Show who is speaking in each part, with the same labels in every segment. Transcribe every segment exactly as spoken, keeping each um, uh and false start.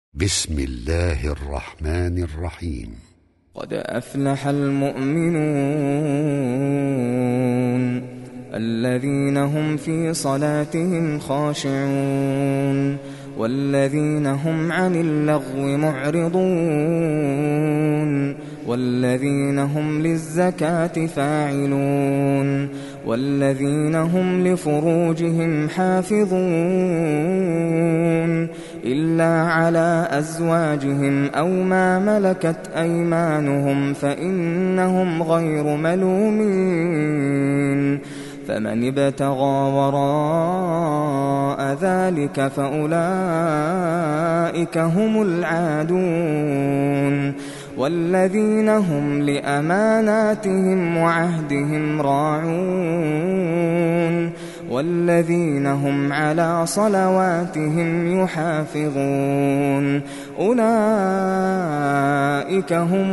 Speaker 1: بسم الله الرحمن الرحيم.
Speaker 2: قد أفلح المؤمنون الذين هم في صلاتهم خاشعون والذين هم عن اللغو معرضون والذين هم للزكاة فاعلون والذين هم لفروجهم حافظون إلا على أزواجهم أو ما ملكت أيمانهم فإنهم غير ملومين فمن ابتغى وراء ذلك فأولئك هم العادون والذين هم لأماناتهم وعهدهم راعون والذين هم على صلواتهم يحافظون أولئك هم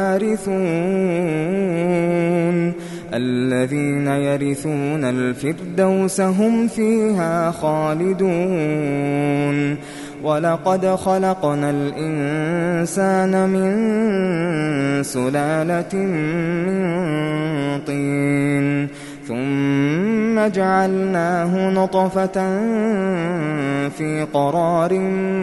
Speaker 2: الوارثون الذين يرثون الفردوس هم فيها خالدون ولقد خلقنا الإنسان من سلالة من طين ثم جعلناه نطفة في قرار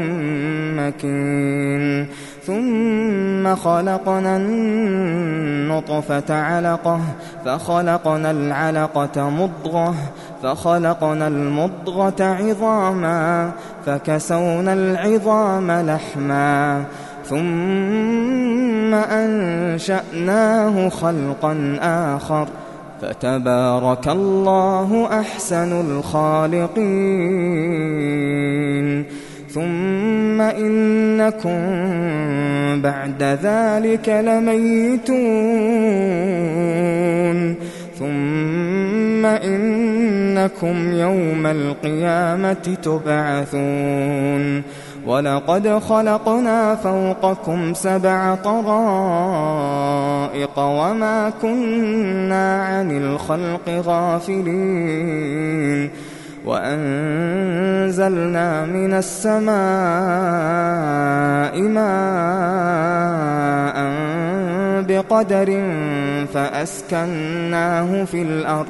Speaker 2: مكين ثم خلقنا النطفة علقة فخلقنا العلقة مضغة فخلقنا المضغة عظاما فكسونا العظام لحما ثم أنشأناه خلقا آخر فتبارك الله أحسن الخالقين ثم إنكم بعد ذلك لميتون ثم إنكم يوم القيامة تبعثون ولقد خلقنا فوقكم سبع طرائق وما كنا عن الخلق غافلين وأنزلنا من السماء ماء بقدر فأسكناه في الأرض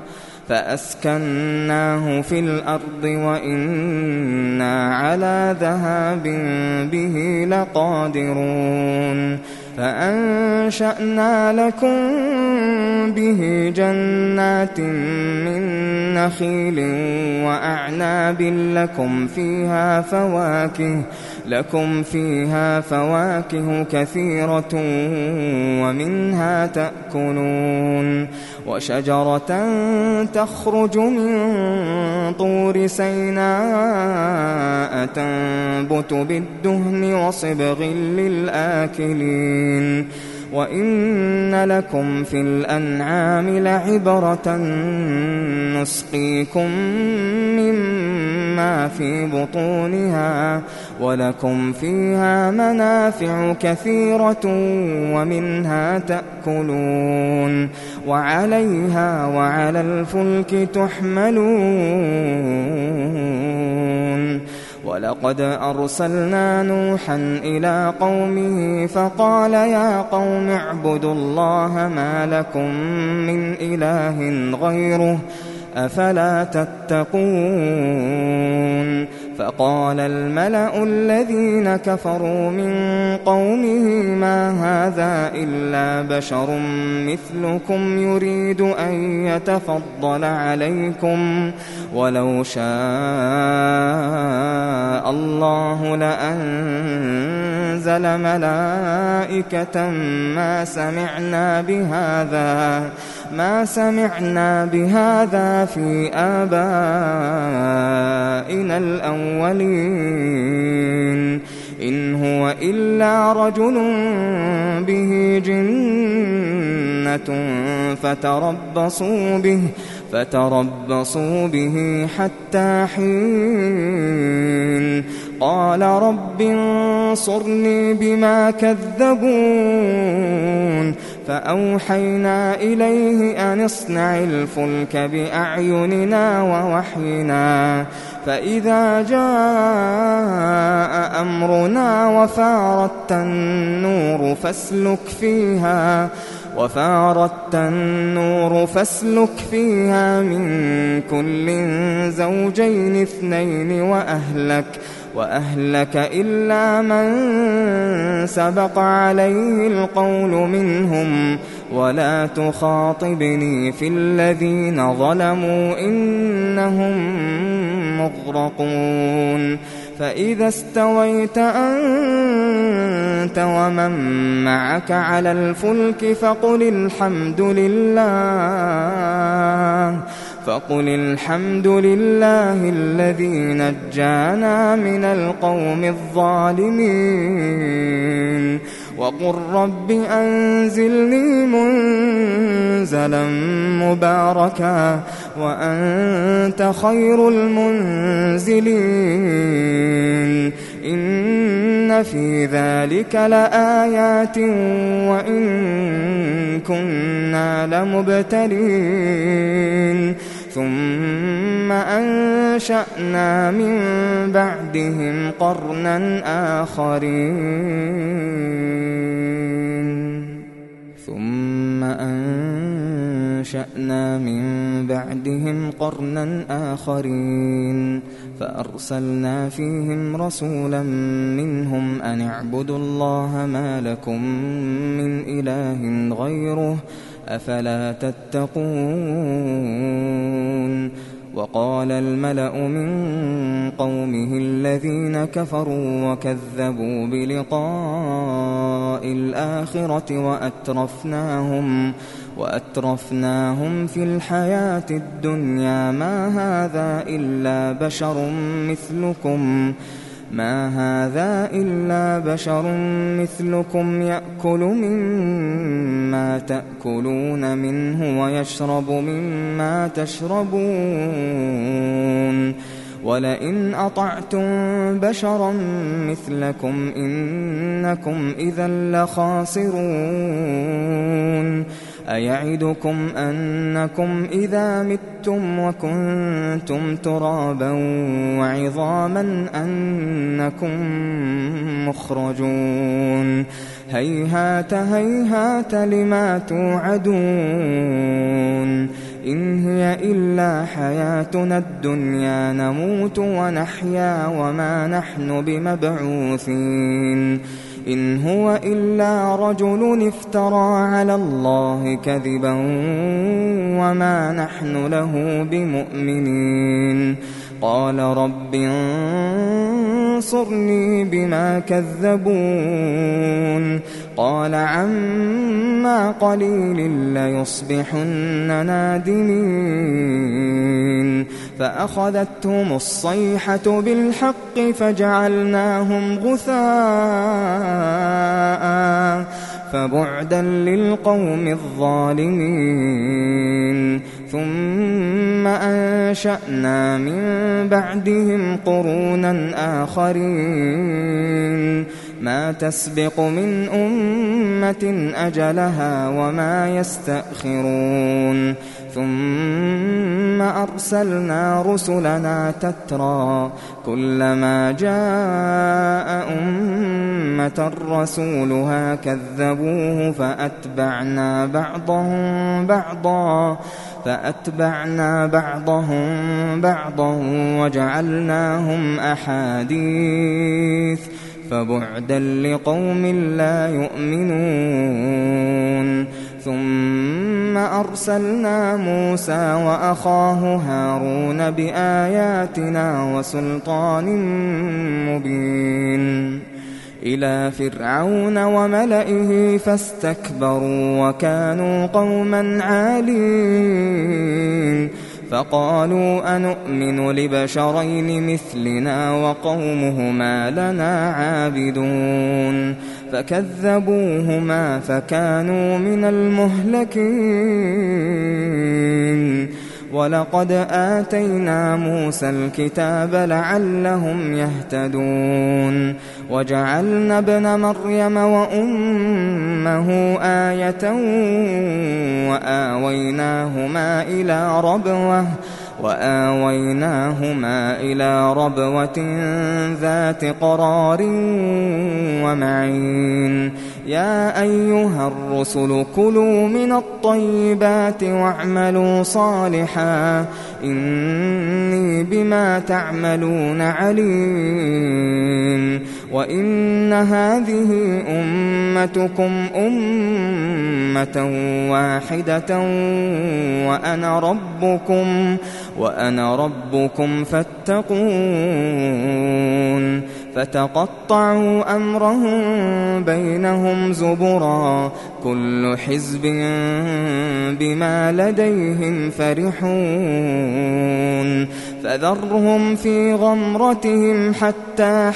Speaker 2: فأسكناه في الأرض وإنا على ذهاب به لقادرون فأنشأنا لكم به جنات من نخيل وأعناب لكم فيها فواكه لكم فيها فواكه كثيرة ومنها تأكلون وشجرة تخرج من طور سيناء تنبت بالدهن وصبغ للآكلين وإن لكم في الأنعام لعبرة نسقيكم مما في بطونها ولكم فيها منافع كثيرة ومنها تأكلون وعليها وعلى الفلك تحملون ولقد أرسلنا نوحا إلى قومه فقال يا قوم اعبدوا الله ما لكم من إله غيره أفلا تتقون فقال الملأ الذين كفروا من قومه ما هذا إلا بشر مثلكم يريد أن يتفضل عليكم ولو شاء الله لأنزل ملائكة ما سمعنا بهذا ما سمعنا بهذا في آبائنا الأولين إن هو إلا رجل به جنة فتربصوا به فتربصوا به حتى حين قال رب انصرني بما كذبون فأوحينا إليه أن اصنع الفلك بأعيننا ووحينا فإذا جاء أمرنا وفارت النور فاسلك فيها وفارت النور فاسلك فيها من كل زوجين اثنين وأهلك وأهلك إلا من سبق عليه القول منهم ولا تخاطبني في الذين ظلموا إنهم مغرقون فإذا استويت أنت ومن معك على الفلك فقل الحمد لله فقل الحمد لله الذي نجانا من القوم الظالمين وقل رب أنزلني منزلا مباركا وأنت خير المنزلين إن في ذلك لآيات وإن كنا لمبتلين ثم أنشأنا من بعدهم قرنا آخرين ثم أنشأنا من بعدهم قرنا آخرين فأرسلنا فيهم رسولا منهم أن اعبدوا الله ما لكم من إله غيره أفلا تتقون وقال الملأ من قومه الذين كفروا وكذبوا بلقاء الآخرة وأترفناهم وأترفناهم في الحياة الدنيا ما هذا إلا بشر مثلكم ما هذا إلا بشر مثلكم يأكل مما تأكلون منه ويشرب مما تشربون ولئن أطعتم بشرا مثلكم إنكم إذا لخاسرون أيعدكم أنكم إذا متم وكنتم ترابا وعظاما أنكم مخرجون هيهات هيهات لما توعدون إن هي إلا حياتنا الدنيا نموت ونحيا وما نحن بمبعوثين إن هو إلا رجل افترى على الله كذبا وما نحن له بمؤمنين قال رب انصرني بما كذبون قال عما قليل ليصبحن نادمين فأخذتهم الصيحة بالحق فجعلناهم غثاء فبعدا للقوم الظالمين ثم أنشأنا من بعدهم قرونا آخرين ما تسبق من أمة أجلها وما يستأخرون ثم أرسلنا رسلنا تترى كلما جاء أمة رسولها كذبوه فأتبعنا بعضهم بعضا فأتبعنا بعضهم بعضا وجعلناهم أحاديث فبعدا لقوم لا يؤمنون ثم أرسلنا موسى وأخاه هارون بآياتنا وسلطان مبين إلى فرعون وملئه فاستكبروا وكانوا قوما عالين فقالوا أنؤمن لبشرين مثلنا وقومهما لنا عابدون فكذبوهما فكانوا من المهلكين ولقد آتينا موسى الكتاب لعلهم يهتدون وجعلنا ابن مريم وأمه آية وآويناهما إلى ربوة وآويناهما إلى ربوة ذات قرار ومعين يا أيها الرسل كلوا من الطيبات واعملوا صالحا إني بما تعملون عليم وإن هذه أمتكم أمة واحدة وأنا ربكم وأنا ربكم فاتقون فتقطعوا أمرهم بينهم زبرا كل حزب بما لديهم فرحون فذرهم في غمرتهم حتى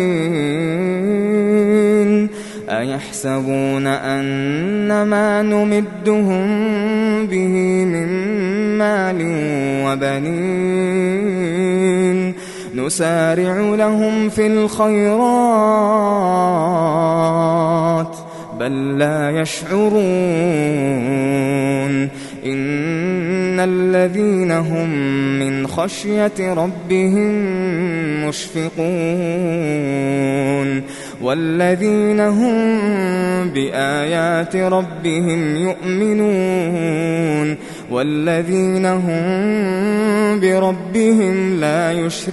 Speaker 2: حين أيحسبون أن ما نمدهم به من مال وبنين نسارع لهم في الخيرات بل لا يشعرون إن الذين هم من خشية ربهم مشفقون والذين هم بآيات ربهم يؤمنون والذين هم بربهم لا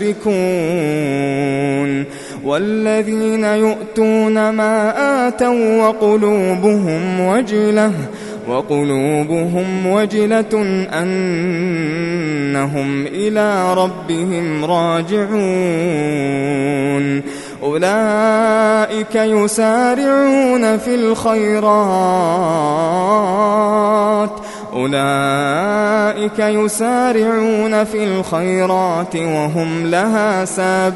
Speaker 2: يشركون والذين يؤتون ما آتوا وقلوبهم وجلة وقلوبهم وجلة أنهم إلى ربهم راجعون أولئك يسارعون في الخيرات أولئك يسارعون في الخيرات وهم لها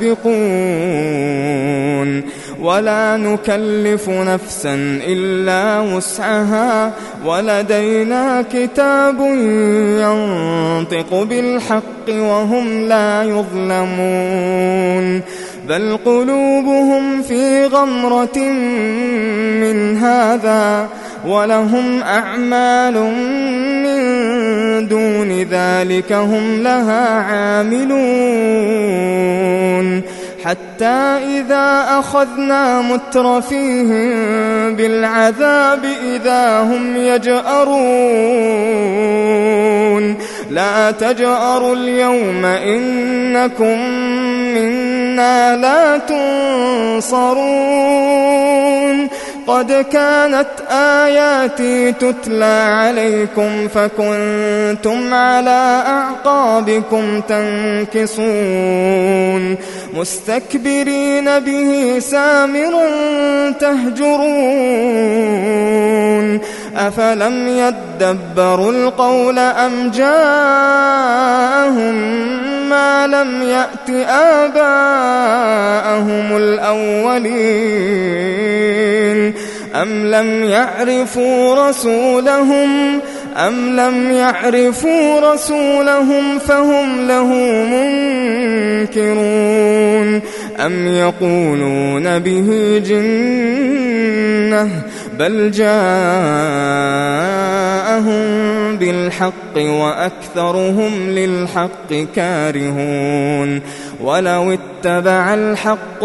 Speaker 2: سابقون ولا نكلف نفسا إلا وسعها ولدينا كتاب ينطق بالحق وهم لا يظلمون بل قلوبهم في غمرة من هذا ولهم أعمال من دون ذلك هم لها عاملون حتى إذا أخذنا مترفيهم بالعذاب إذا هم يجأرون لا تجأروا اليوم إنكم منا لا تنصرون قد كانت آياتي تتلى عليكم فكنتم على أعقابكم تنكصون مستكبرين به سامرا تهجرون أفلم يدبروا القول أم جاءهم ما لم يأت آباءهم الأولين أم لم يعرفوا رسولهم أم لم يعرفوا رسولهم فهم له منكرون أم يقولون به جنة بل جاءهم بالحق وأكثرهم للحق كارهون ولو اتبع الحق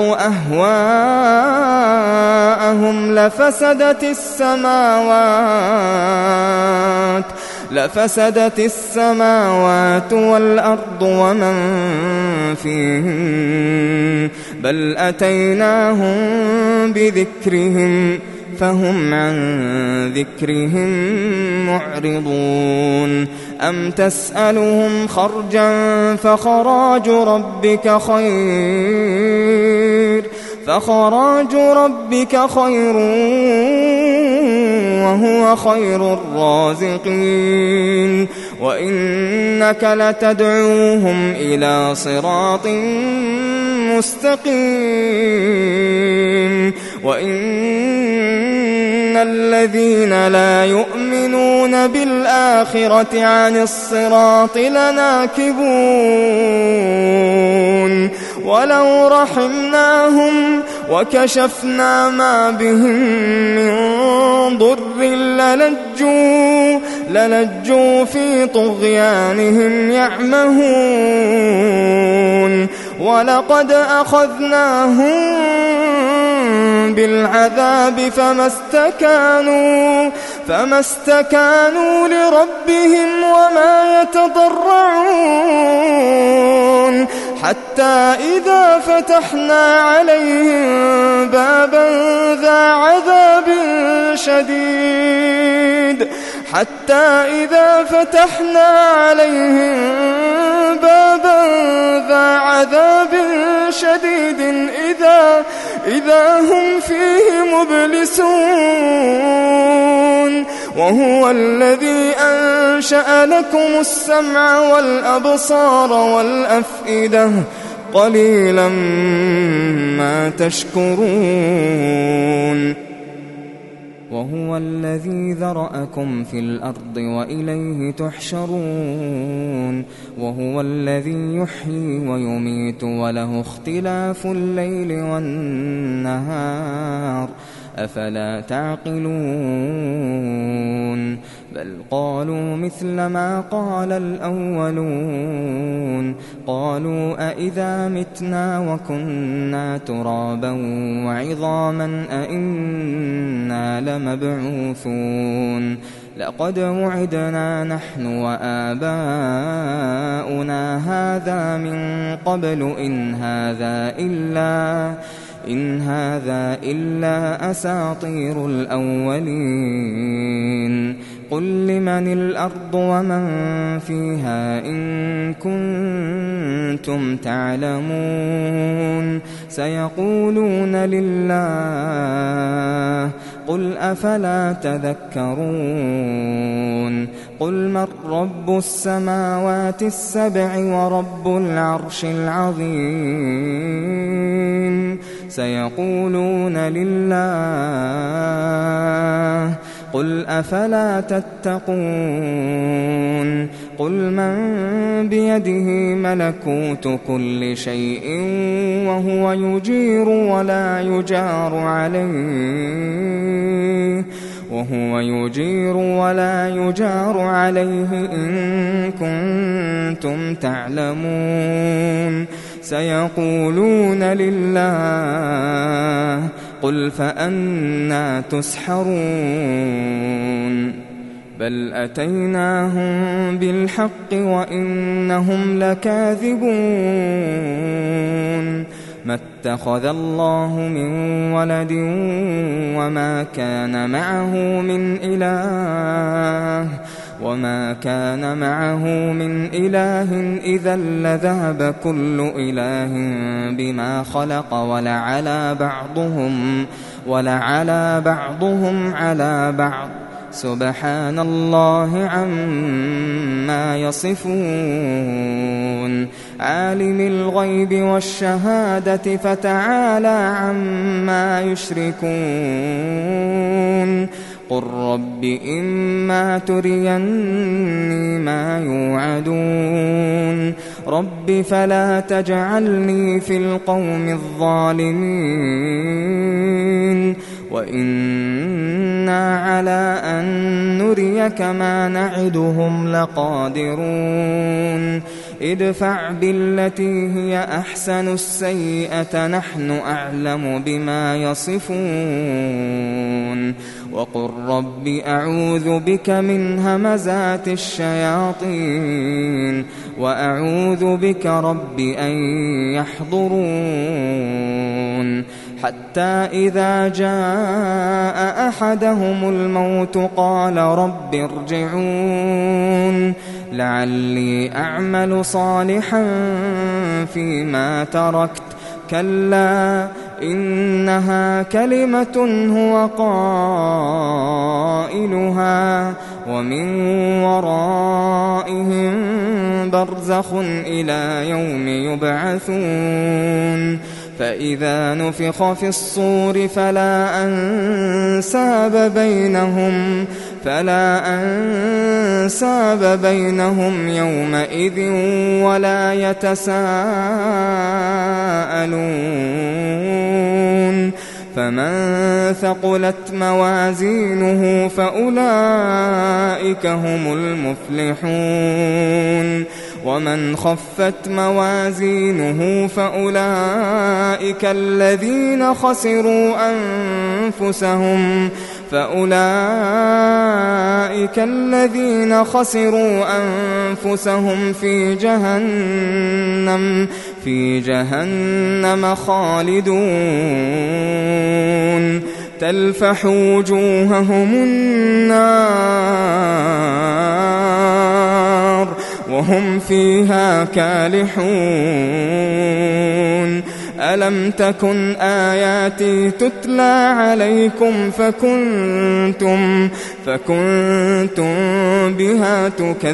Speaker 2: أهواءهم لفسدت السماوات لفسدت السماوات والأرض ومن فيهن بل أتيناهم بذكرهم فهم عن ذكرهم معرضون أم تسألهم خرجا فخراج ربك خير فخراج ربك خير وهو خير الرازقين وإنك لتدعوهم إلى صراط مستقيم وإن الذين لا يؤمنون بالآخرة عن الصراط لناكبون ولو رحمناهم وكشفنا ما بهم من ضر للجوا, للجوا في طغيانهم يعمهون ولقد أخذناهم بالعذاب فما استكانوا, فما استكانوا لربهم وما يتضرعون حتى إذا فتحنا عليهم بابا ذا عذاب شديد حتى إذا فتحنا عليهم بابا ذا عذاب شديد إذا, إذا هم فيه مبلسون وهو الذي أنشأ لكم السمع والأبصار والأفئدة قليلا ما تشكرون وهو الذي ذرأكم في الأرض وإليه تحشرون وهو الذي يحيي ويميت وله اختلاف الليل والنهار أفلا تعقلون بل قالوا مثل ما قال الأولون قالوا أئذا متنا وكنا ترابا وعظاما أئنا لمبعوثون لقد وعدنا نحن وآباؤنا هذا من قبل إن هذا إلا إن هذا إلا أساطير الأولين قل لمن الأرض ومن فيها إن كنتم تعلمون سيقولون لله قل أفلا تذكرون قل من رب السماوات السبع ورب العرش العظيم سيقولون لله قل أفلا تتقون قل من بيده ملكوت كل شيء وهو يجير ولا يجار عليه وهو يجير ولا يجار عليه إن كنتم تعلمون سيقولون لله قل فأنى تسحرون بل أتيناهم بالحق وإنهم لكاذبون ما اتخذ الله من ولد وما كان معه من إله وما كان معه من إله إذا لذهب كل إله بما خلق ولعلى بعضهم ولعلى بعضهم على بعض سبحان الله عما يصفون عالم الغيب والشهادة فتعالى عما يشركون قل رب إما تريني ما يوعدون رب فلا تجعلني في القوم الظالمين وإنا على أن نريك ما نعدهم لقادرون ادفع بالتي هي أحسن السيئة نحن أعلم بما يصفون وقل رب أعوذ بك من همزات الشياطين وأعوذ بك رب أن يحضرون حتى إذا جاء أحدهم الموت قال رب ارجعون لعلي أعمل صالحا فيما تركت كلا إنها كلمة هو قائلها ومن ورائهم برزخ إلى يوم يبعثون فإذا نفخ في الصور فلا أنساب بينهم فلا أنساب بينهم يومئذ ولا يتساءلون فمن ثقلت موازينه فأولئك هم المفلحون ومن خفت موازينه فأولئك الذين خسروا أنفسهم فأولئك الذين خسروا أنفسهم في جهنم في جهنم خالدون تلفح وجوههم النار وهم فيها كالحون ألم تكن آياتي تتلى عليكم فكنتم فكنتم بها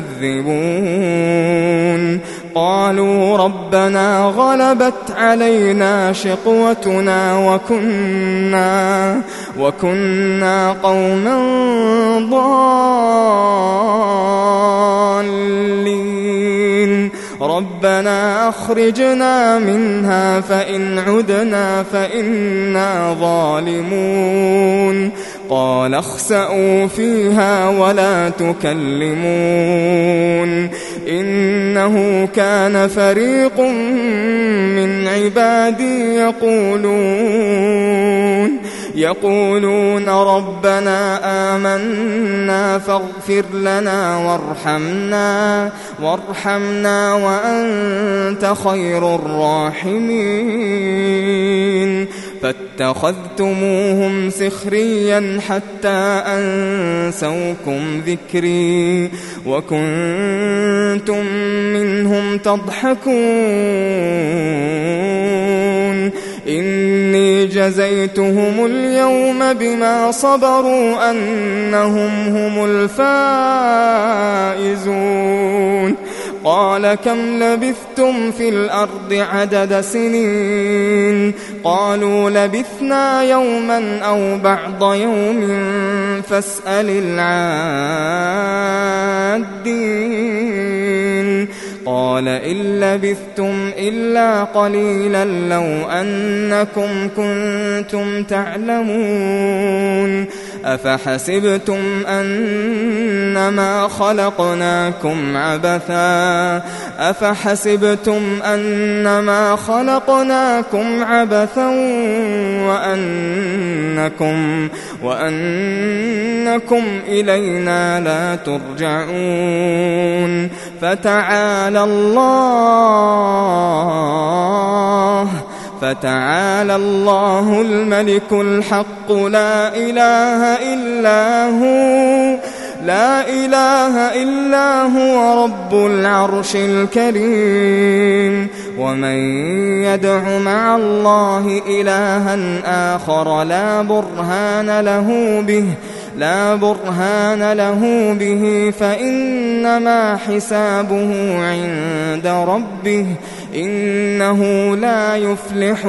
Speaker 2: تكذبون قالوا ربنا غلبت علينا شقوتنا وكنا وكنا قوما ضالين ربنا أخرجنا منها فإن عدنا فإنا ظالمون قال اخسئوا فيها ولا تكلمون إنه كان فريق من عبادي يقولون يقولون ربنا آمنا فاغفر لنا وارحمنا وارحمنا وأنت خير الراحمين فاتخذتموهم سخريا حتى أنسوكم ذكري وكنتم منهم تضحكون إني جزيتهم اليوم بما صبروا أنهم هم الفائزون قال كم لبثتم في الأرض عدد سنين قالوا لبثنا يوما أو بعض يوم فاسأل العادين قال إن لبثتم إلا قليلا لو أنكم كنتم تعلمون أفحسبتم أنما خلقناكم عبثا أفحسبتم أنما خلقناكم عبثا وأنكم وأنكم إلينا لا ترجعون فتعالى الله فتعالى الله الملك الحق لا إله إلا هو لا إله إلا هو رب العرش الكريم ومن يدع مع الله إلها آخر لا برهان له به لا برهان له به فإنما حسابه عند ربه إنه لا يفلح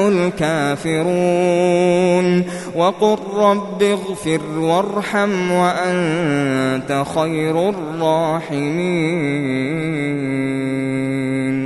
Speaker 2: الكافرون وقل رب اغفر وارحم وأنت خير الراحمين